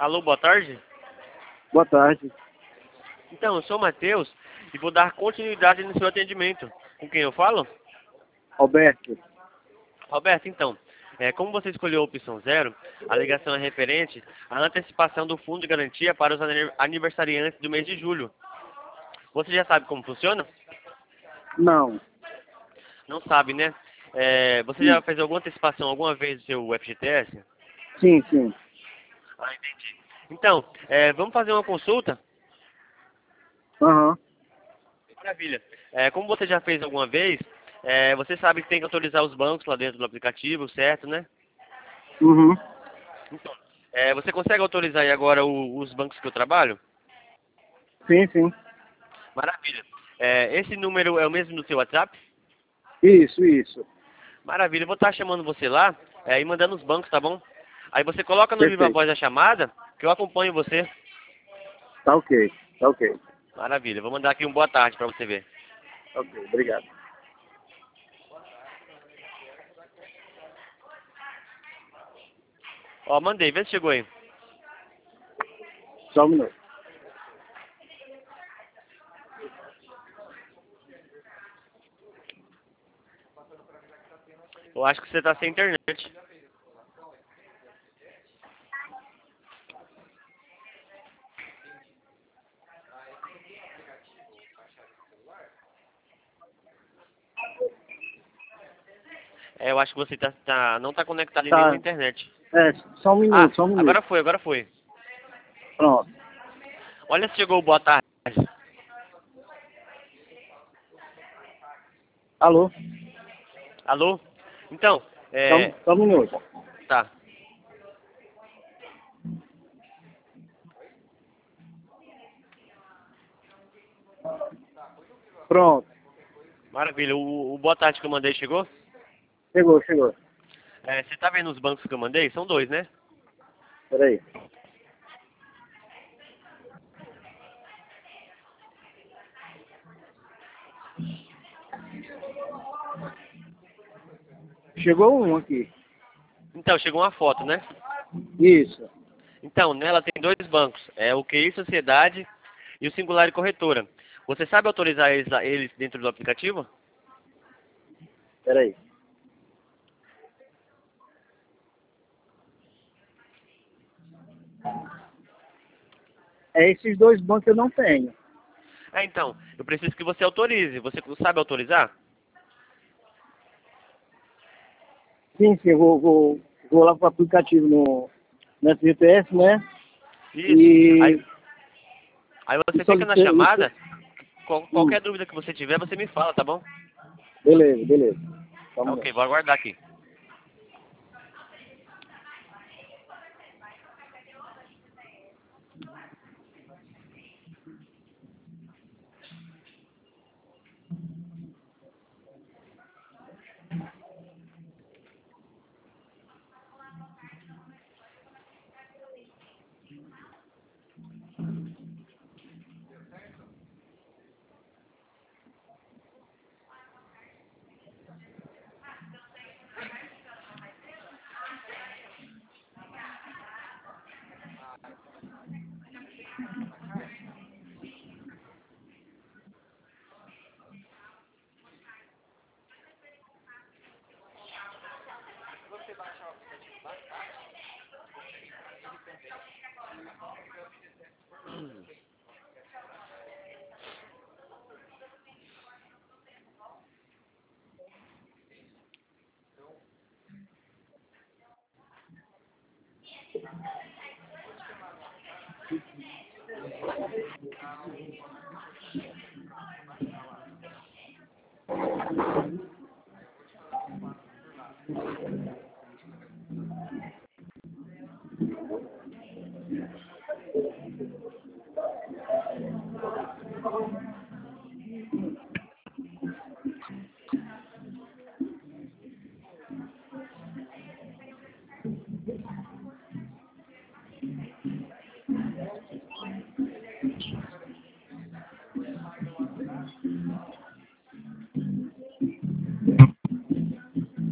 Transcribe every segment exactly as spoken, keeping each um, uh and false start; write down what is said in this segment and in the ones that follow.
Alô, boa tarde. Boa tarde. Então, eu sou o Matheus e vou dar continuidade no seu atendimento. Com quem eu falo? Roberto. Roberto, então, é, como você escolheu a opção zero, a ligação é referente à antecipação do fundo de garantia para os ani- aniversariantes do mês de julho. Você já sabe como funciona? Não. Não sabe, né? É, você Sim, já fez alguma antecipação alguma vez do seu F G T S? sim. sim. Ah, entendi. Então, é, vamos fazer uma consulta? Aham. Maravilha. É, como você já fez alguma vez, é, você sabe que tem que autorizar os bancos lá dentro do aplicativo, certo, né? Uhum. Então, é, você consegue autorizar aí agora o- os bancos que eu trabalho? Sim, sim. Maravilha. É, esse número é o mesmo do seu WhatsApp? Isso, isso. Maravilha. Eu vou estar chamando você lá é, e mandando os bancos, tá bom? Aí você coloca no Viva Perfeito. Voz a chamada, que eu acompanho você. Tá ok. Tá ok. Maravilha. Vou mandar aqui um boa tarde para você ver. Ok, obrigado. Ó, mandei. Vê se chegou aí. Só um minuto. Eu acho que você está sem internet. É, eu acho que você tá, tá- não está conectado em nenhuma Tá. internet. É, só um Ah, minuto, só um agora minuto. foi, agora foi. Pronto. Olha se chegou o boa tarde. Alô? Alô? Então, Só, é... um- só um minuto. Tá. Pronto. Maravilha. O, o boa tarde que eu mandei chegou? Chegou, chegou. É, você tá vendo os bancos que eu mandei? São dois, né? Peraí. Chegou um aqui. Então, chegou uma foto, né? Isso. Então, nela tem dois bancos. É o Q I Sociedade e o Singular Corretora. Você sabe autorizar eles, eles dentro do aplicativo? Peraí. É, esses dois bancos eu não tenho. É, então, eu preciso que você autorize. Você sabe autorizar? Sim, sim, eu vou, vou, vou lá pro aplicativo no, no F G P S, né? Isso. E, Aí, aí e você fica na solicitei. chamada. Qual- Hum, qualquer dúvida que você tiver, você me fala, tá bom? beleza, beleza. Só um Tá minuto. ok, vou aguardar aqui.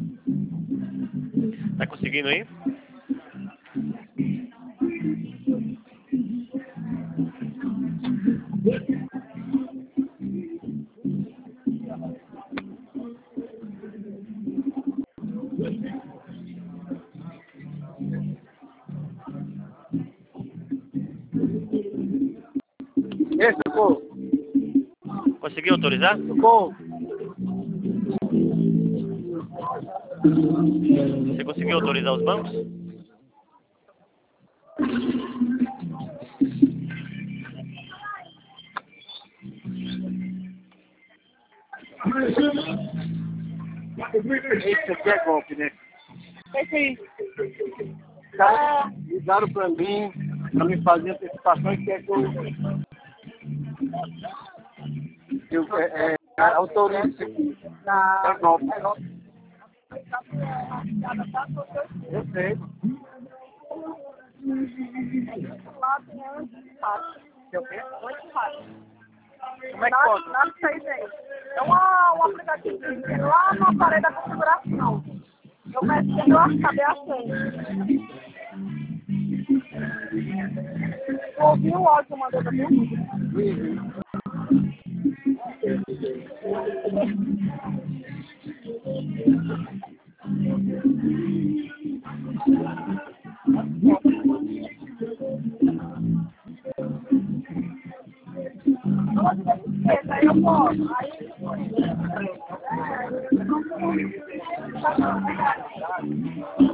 Tá conseguindo aí? Esse, socorro. Conseguiu autorizar? Socorro. Você conseguiu autorizar os bancos? Esse aqui é golpe, né? Esse aí. Os caras ligaram pra mim, pra me fazer antecipação e quer que eu... eu é, é, autorize isso aqui. É golpe. É golpe. Eu sei. Eu quê? Como é que pode? Não sei, gente. É uma, um aplicativo que tem lá no aparelho da configuração. Eu mexendo lá, cadê a senha? Eu ouvi o áudio que eu mandei pra mim. Aí eu posso. Aí